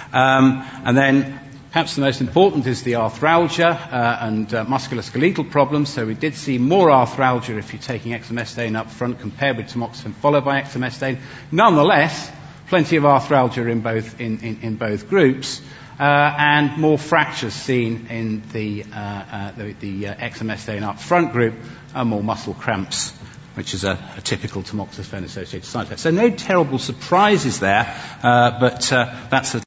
And then perhaps the most important is the arthralgia and musculoskeletal problems. So we did see more arthralgia if you're taking exemestane up front compared with tamoxifen followed by exemestane. Nonetheless, plenty of arthralgia in both groups, and more fractures seen in the exemestane up front group, and more muscle cramps, which is a typical tamoxifen-associated side effect. So no terrible surprises there, but that's a